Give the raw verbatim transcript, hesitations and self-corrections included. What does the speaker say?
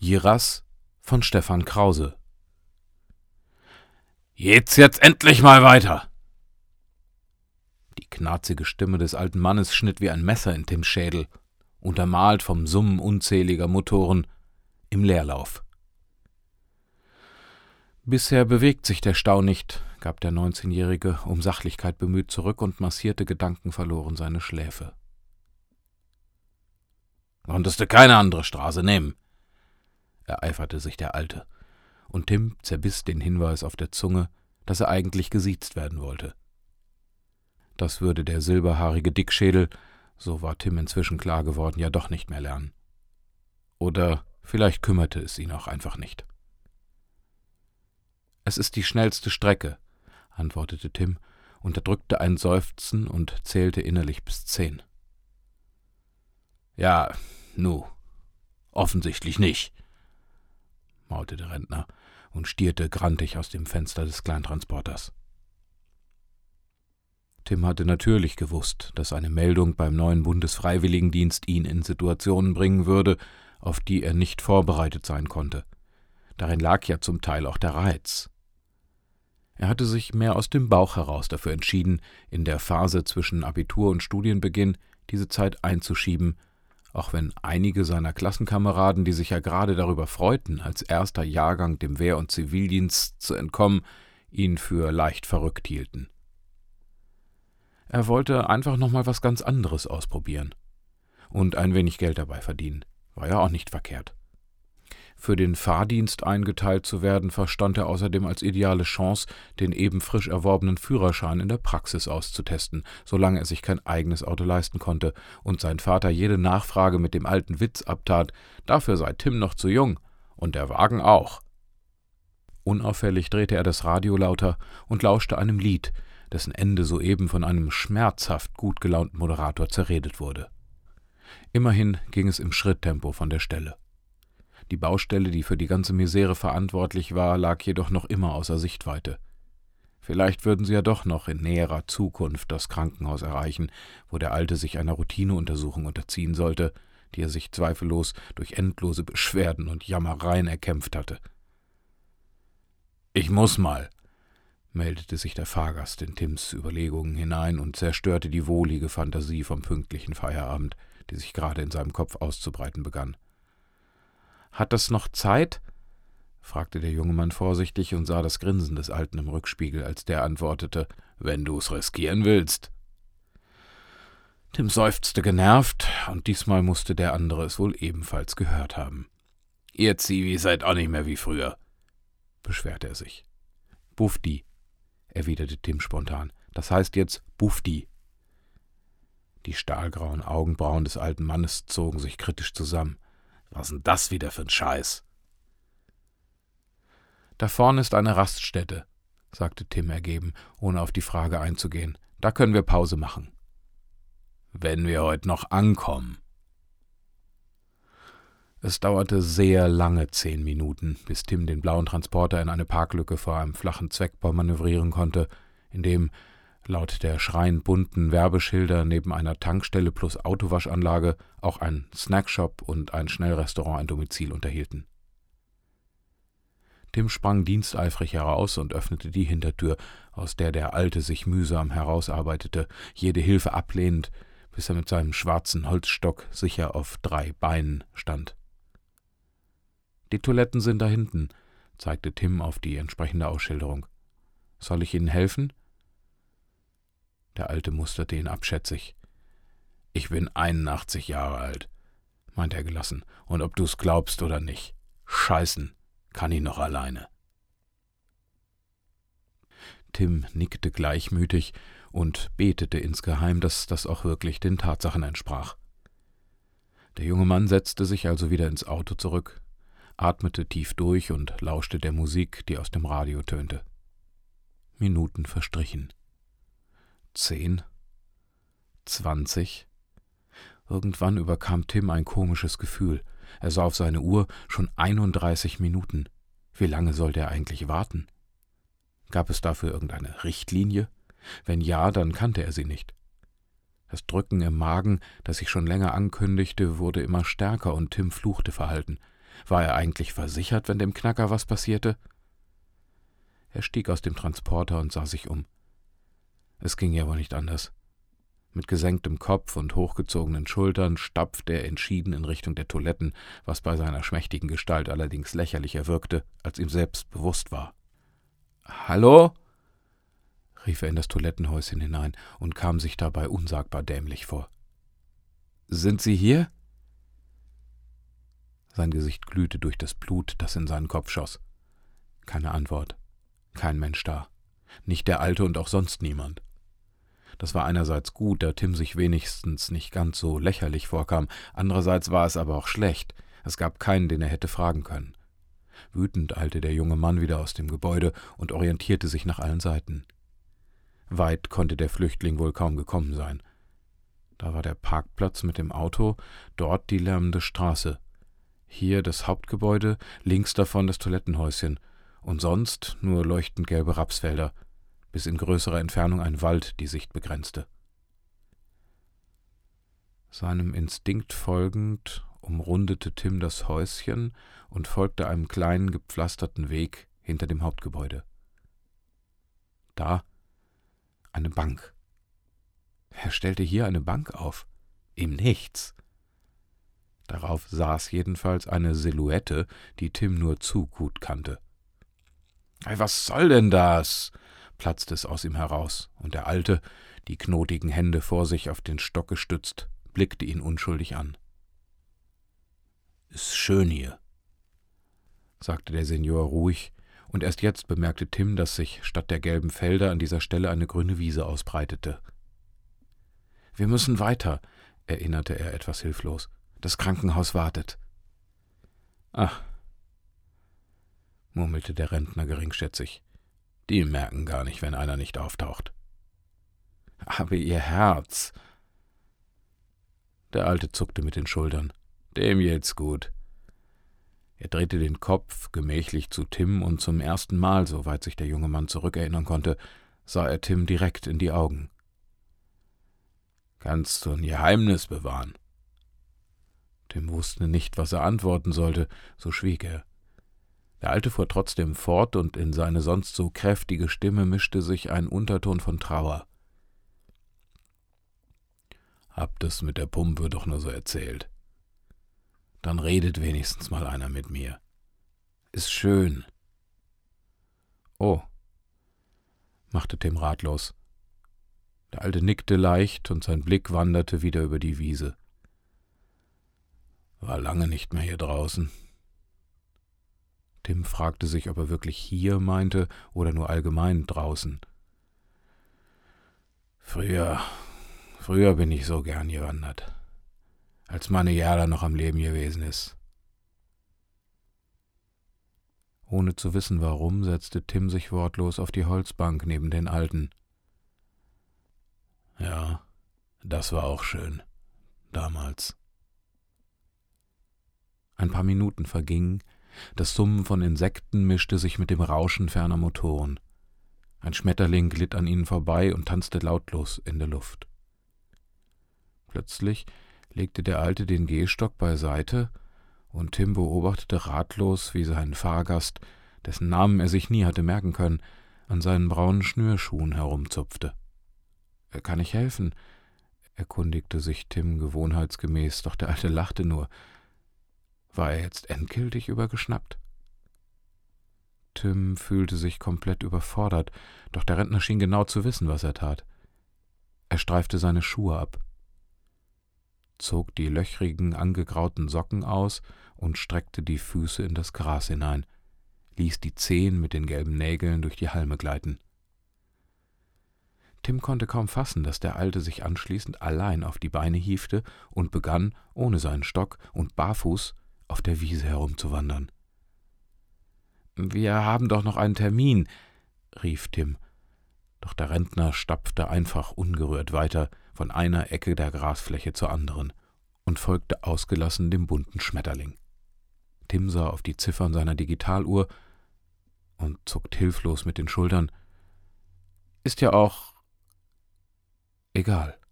Jiras von Stefan Krause. »Geht's jetzt endlich mal weiter?« Die knarzige Stimme des alten Mannes schnitt wie ein Messer in Tims Schädel, untermalt vom Summen unzähliger Motoren im Leerlauf. »Bisher bewegt sich der Stau nicht«, gab der neunzehnjährige, um Sachlichkeit bemüht, zurück und massierte gedankenverloren seine Schläfe. »Konntest du keine andere Straße nehmen?« ereiferte sich der Alte, und Tim zerbiss den Hinweis auf der Zunge, dass er eigentlich gesiezt werden wollte. Das würde der silberhaarige Dickschädel, so war Tim inzwischen klar geworden, ja doch nicht mehr lernen. Oder vielleicht kümmerte es ihn auch einfach nicht. »Es ist die schnellste Strecke«, antwortete Tim, unterdrückte ein Seufzen und zählte innerlich bis zehn. »Ja, nu, offensichtlich nicht«, maulte der Rentner und stierte grantig aus dem Fenster des Kleintransporters. Tim hatte natürlich gewusst, dass eine Meldung beim neuen Bundesfreiwilligendienst ihn in Situationen bringen würde, auf die er nicht vorbereitet sein konnte. Darin lag ja zum Teil auch der Reiz. Er hatte sich mehr aus dem Bauch heraus dafür entschieden, in der Phase zwischen Abitur und Studienbeginn diese Zeit einzuschieben, auch wenn einige seiner Klassenkameraden, die sich ja gerade darüber freuten, als erster Jahrgang dem Wehr- und Zivildienst zu entkommen, ihn für leicht verrückt hielten. Er wollte einfach nochmal was ganz anderes ausprobieren. Und ein wenig Geld dabei verdienen. War ja auch nicht verkehrt. Für den Fahrdienst eingeteilt zu werden, verstand er außerdem als ideale Chance, den eben frisch erworbenen Führerschein in der Praxis auszutesten, solange er sich kein eigenes Auto leisten konnte und sein Vater jede Nachfrage mit dem alten Witz abtat, dafür sei Tim noch zu jung und der Wagen auch. Unauffällig drehte er das Radio lauter und lauschte einem Lied, dessen Ende soeben von einem schmerzhaft gut gelaunten Moderator zerredet wurde. Immerhin ging es im Schritttempo von der Stelle. Die Baustelle, die für die ganze Misere verantwortlich war, lag jedoch noch immer außer Sichtweite. Vielleicht würden sie ja doch noch in näherer Zukunft das Krankenhaus erreichen, wo der Alte sich einer Routineuntersuchung unterziehen sollte, die er sich zweifellos durch endlose Beschwerden und Jammereien erkämpft hatte. »Ich muss mal«, meldete sich der Fahrgast in Tims Überlegungen hinein und zerstörte die wohlige Fantasie vom pünktlichen Feierabend, die sich gerade in seinem Kopf auszubreiten begann. »Hat das noch Zeit?« fragte der junge Mann vorsichtig und sah das Grinsen des Alten im Rückspiegel, als der antwortete, »wenn du's riskieren willst.« Tim seufzte genervt, und diesmal musste der andere es wohl ebenfalls gehört haben. »Ihr Zivi seid auch nicht mehr wie früher«, beschwerte er sich. »Bufdi«, erwiderte Tim spontan. »Das heißt jetzt Bufdi.« Die stahlgrauen Augenbrauen des alten Mannes zogen sich kritisch zusammen. »Was denn das wieder für ein Scheiß?« »Da vorne ist eine Raststätte«, sagte Tim ergeben, ohne auf die Frage einzugehen. »Da können wir Pause machen.« »Wenn wir heute noch ankommen.« Es dauerte sehr lange zehn Minuten, bis Tim den blauen Transporter in eine Parklücke vor einem flachen Zweckbau manövrieren konnte, in dem laut der schreiend bunten Werbeschilder neben einer Tankstelle plus Autowaschanlage auch ein Snackshop und ein Schnellrestaurant ein Domizil unterhielten. Tim sprang diensteifrig heraus und öffnete die Hintertür, aus der der Alte sich mühsam herausarbeitete, jede Hilfe ablehnend, bis er mit seinem schwarzen Holzstock sicher auf drei Beinen stand. »Die Toiletten sind da hinten«, zeigte Tim auf die entsprechende Ausschilderung. »Soll ich Ihnen helfen?« Der Alte musterte ihn abschätzig. »Ich bin einundachtzig Jahre alt«, meinte er gelassen, »und ob du's glaubst oder nicht, scheißen kann ich noch alleine.« Tim nickte gleichmütig und betete insgeheim, dass das auch wirklich den Tatsachen entsprach. Der junge Mann setzte sich also wieder ins Auto zurück, atmete tief durch und lauschte der Musik, die aus dem Radio tönte. Minuten verstrichen. Zehn, zwanzig. Irgendwann überkam Tim ein komisches Gefühl. Er sah auf seine Uhr, schon einunddreißig Minuten. Wie lange sollte er eigentlich warten? Gab es dafür irgendeine Richtlinie? Wenn ja, dann kannte er sie nicht. Das Drücken im Magen, das sich schon länger ankündigte, wurde immer stärker und Tim fluchte verhalten. War er eigentlich versichert, wenn dem Knacker was passierte? Er stieg aus dem Transporter und sah sich um. Es ging ja wohl nicht anders. Mit gesenktem Kopf und hochgezogenen Schultern stapfte er entschieden in Richtung der Toiletten, was bei seiner schmächtigen Gestalt allerdings lächerlicher wirkte, als ihm selbst bewusst war. »Hallo?« rief er in das Toilettenhäuschen hinein und kam sich dabei unsagbar dämlich vor. »Sind Sie hier?« Sein Gesicht glühte durch das Blut, das in seinen Kopf schoss. Keine Antwort. Kein Mensch da. Nicht der Alte und auch sonst niemand. Das war einerseits gut, da Tim sich wenigstens nicht ganz so lächerlich vorkam, andererseits war es aber auch schlecht. Es gab keinen, den er hätte fragen können. Wütend eilte der junge Mann wieder aus dem Gebäude und orientierte sich nach allen Seiten. Weit konnte der Flüchtling wohl kaum gekommen sein. Da war der Parkplatz mit dem Auto, dort die lärmende Straße. Hier das Hauptgebäude, links davon das Toilettenhäuschen und sonst nur leuchtend gelbe Rapsfelder, bis in größerer Entfernung ein Wald die Sicht begrenzte. Seinem Instinkt folgend umrundete Tim das Häuschen und folgte einem kleinen, gepflasterten Weg hinter dem Hauptgebäude. Da eine Bank. Er stellte hier eine Bank auf. Im Nichts. Darauf saß jedenfalls eine Silhouette, die Tim nur zu gut kannte. »Hey, was soll denn das?« platzte es aus ihm heraus, und der Alte, die knotigen Hände vor sich auf den Stock gestützt, blickte ihn unschuldig an. »Ist schön hier«, sagte der Senior ruhig, und erst jetzt bemerkte Tim, dass sich statt der gelben Felder an dieser Stelle eine grüne Wiese ausbreitete. »Wir müssen weiter«, erinnerte er etwas hilflos. »Das Krankenhaus wartet.« »Ach«, murmelte der Rentner geringschätzig, »die merken gar nicht, wenn einer nicht auftaucht.« »Aber Ihr Herz«, der Alte zuckte mit den Schultern, »dem geht's gut.« Er drehte den Kopf gemächlich zu Tim, und zum ersten Mal, soweit sich der junge Mann zurückerinnern konnte, sah er Tim direkt in die Augen. »Kannst du ein Geheimnis bewahren?« Tim wusste nicht, was er antworten sollte, so schwieg er. Der Alte fuhr trotzdem fort, und in seine sonst so kräftige Stimme mischte sich ein Unterton von Trauer. »Habt es mit der Pumpe doch nur so erzählt. Dann redet wenigstens mal einer mit mir. Ist schön.« »Oh«, machte Tim ratlos. Der Alte nickte leicht, und sein Blick wanderte wieder über die Wiese. »War lange nicht mehr hier draußen.« Tim fragte sich, ob er wirklich hier meinte oder nur allgemein draußen. »Früher, früher bin ich so gern gewandert, als meine Jada noch am Leben gewesen ist.« Ohne zu wissen warum, setzte Tim sich wortlos auf die Holzbank neben den Alten. »Ja, das war auch schön, damals.« Ein paar Minuten vergingen, das Summen von Insekten mischte sich mit dem Rauschen ferner Motoren. Ein Schmetterling glitt an ihnen vorbei und tanzte lautlos in der Luft. Plötzlich legte der Alte den Gehstock beiseite, und Tim beobachtete ratlos, wie sein Fahrgast, dessen Namen er sich nie hatte merken können, an seinen braunen Schnürschuhen herumzupfte. »Kann ich helfen?« erkundigte sich Tim gewohnheitsgemäß, doch der Alte lachte nur. War er jetzt endgültig übergeschnappt? Tim fühlte sich komplett überfordert, doch der Rentner schien genau zu wissen, was er tat. Er streifte seine Schuhe ab, zog die löchrigen, angegrauten Socken aus und streckte die Füße in das Gras hinein, ließ die Zehen mit den gelben Nägeln durch die Halme gleiten. Tim konnte kaum fassen, dass der Alte sich anschließend allein auf die Beine hiefte und begann, ohne seinen Stock und barfuß, auf der Wiese herumzuwandern. »Wir haben doch noch einen Termin«, rief Tim, doch der Rentner stapfte einfach ungerührt weiter von einer Ecke der Grasfläche zur anderen und folgte ausgelassen dem bunten Schmetterling. Tim sah auf die Ziffern seiner Digitaluhr und zuckt hilflos mit den Schultern. »Ist ja auch egal.«